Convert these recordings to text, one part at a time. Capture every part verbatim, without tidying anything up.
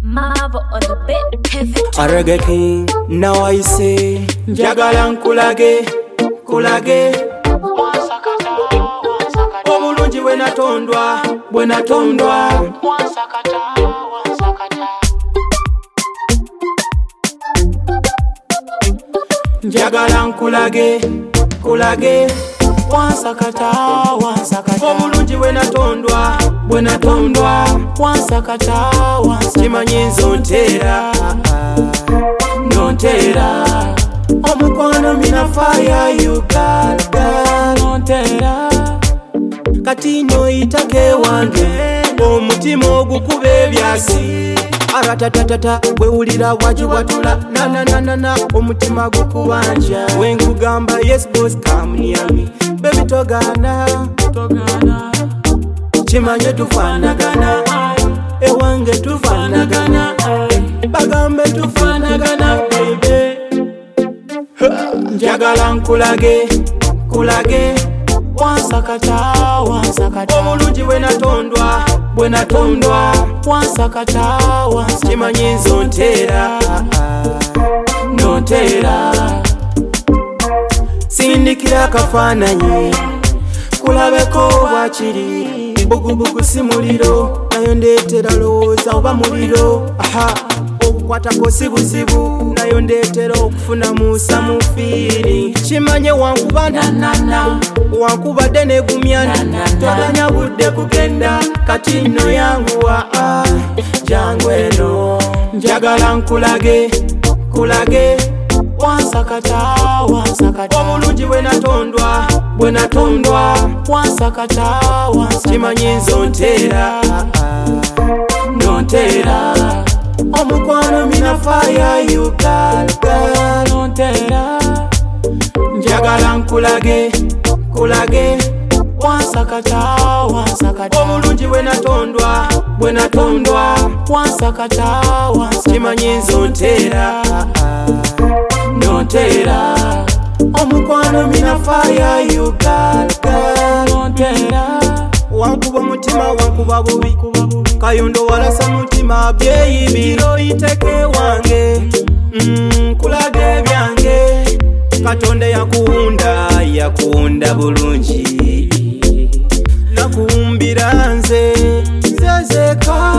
Marvel on the bit, heavy. A reggae king, now I say njagala nkulage, kulage obulungi bwe natondwa, bwe natondwa njagala nkulage, kulage wansakata, wansakata obulungi bwe natondwa, bwe natondwa wansakata, wansakata kimanyi nzontera, nontera omukwano mina fire you got, got nontera kati noyitake wange omutima ogukube ebyasi aratatatata bwewulira wajiwatula nananana omutima gukubanja wenkugamba yes boss come near me baby togana togana kimanye tufanagana ewange tufanagana bagambe tufanagana baby njagala nkulage, kulage wansakata, wansakata obulungi bwe natondwa, bwe natondwa wansakata, wansakata kimanyi nzontera, nontera sindikira akafaananyi kulabeko bwakiri bugubugu si muliro nayo ndeetera lowooza oba muliro aha okukwatako si buzibu nayo ndeetera okufuna musa mu fiiri kimanye wankuba nanana wankubadde negumya toganya budde kugenda kati nno yanguwa ah, jangu eno njagala nkulage, kulage wansakata, wansakata obulungi bwe natondwa, bwe natondwa wansakata, wansakata kimanyi nzontera, nontera omukwano mina fire you got, got nontera njagala nkulage, kulage wansakata, wansakata obulungi bwe natondwa, bwe natondwa wansakata, wansakata kimanyi nzontera, nontera omukwano mina fire you got, got nontera wankuba mutima wankuba bubi kayondo walasa mutima byeyi biro iteke wange mm, kulage byange katonda yakuunda, yakuunda bulungi nakumbira nze zezeka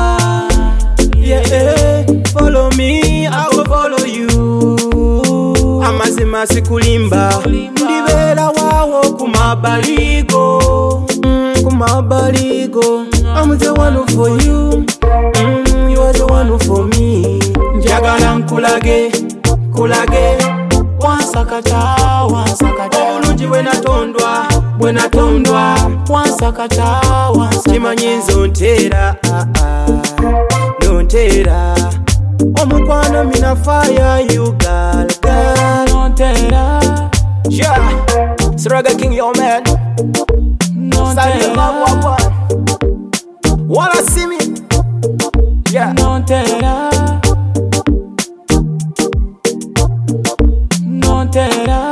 yeah, follow me I will follow you amazima sikulimba ndibera wawo kumabaligo mm, kumabaligo I'm the one for you mm, you are the one for me njagala nkulage, kulage wansakata, wansakata obulungi bwe natondwa, bwe natondwa wansakata, wansakata kimanyi nzontera, nontera omukwano mina fire you got, got nontera yeah it's Reggae King yo man nontera wanna see me yeah nontera nontera